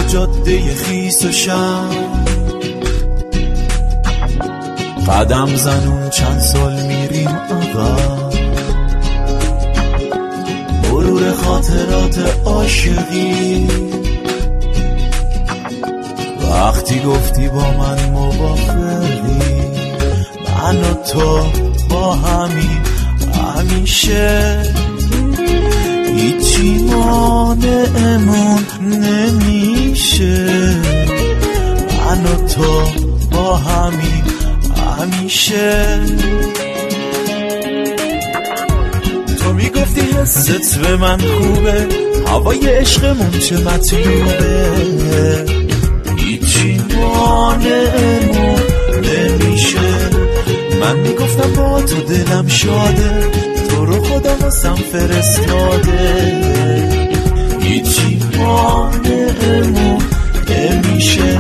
با جاده خیس و شم، قدم زنون چند سال میریم عقب، مرور خاطرات عاشقی. وقتی گفتی با من موافقی، من و تو با همین همیشه، هیچی مانعمون نمیشه، من و تو با همین همیشه. تو میگفتی حست به من خوبه، هوای عشقمون چه مطلوبه، هیچی مانعمون نمیشه. من میگفتم با تو دلم شاده، تو رو خدا واسم فرستاده، هیچی مانعمون نمیشه.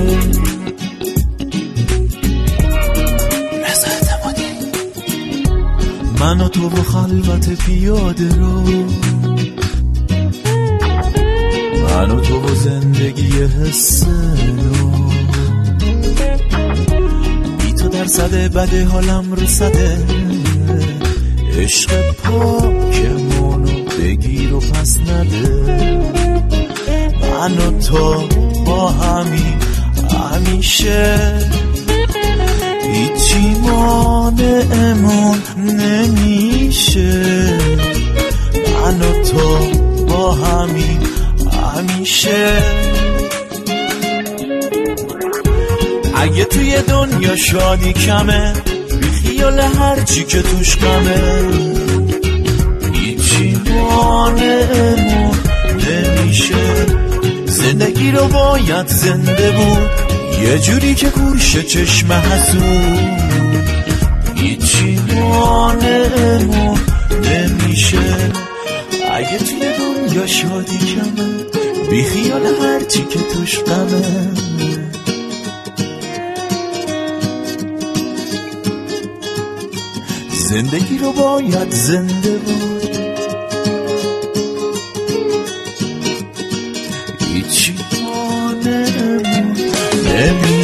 من و تو و خلوت پیاده رو، من و تو و زندگی حس نو، بی تو در صده بده حالم رو صده، عشق پاکمونو بگیر و پس نده، من و تو با همین همیشه، هیچی مانعمون نمیشه، من و تو با همین همیشه. اگه توی دنیا شادی کمه، بی خیال هرچی که توش غمه، هیچی مانعمون نمیشه. زندگی رو باید زنده بود، یه جوری که کورش چشم حسود، هیچی مانعمون نمیشه. اگه توی دنیا شادی کمه، بی خیال هرچی که توش غمه، زندگی رو باید زنده بود، هیچی مانعمون نمیشه.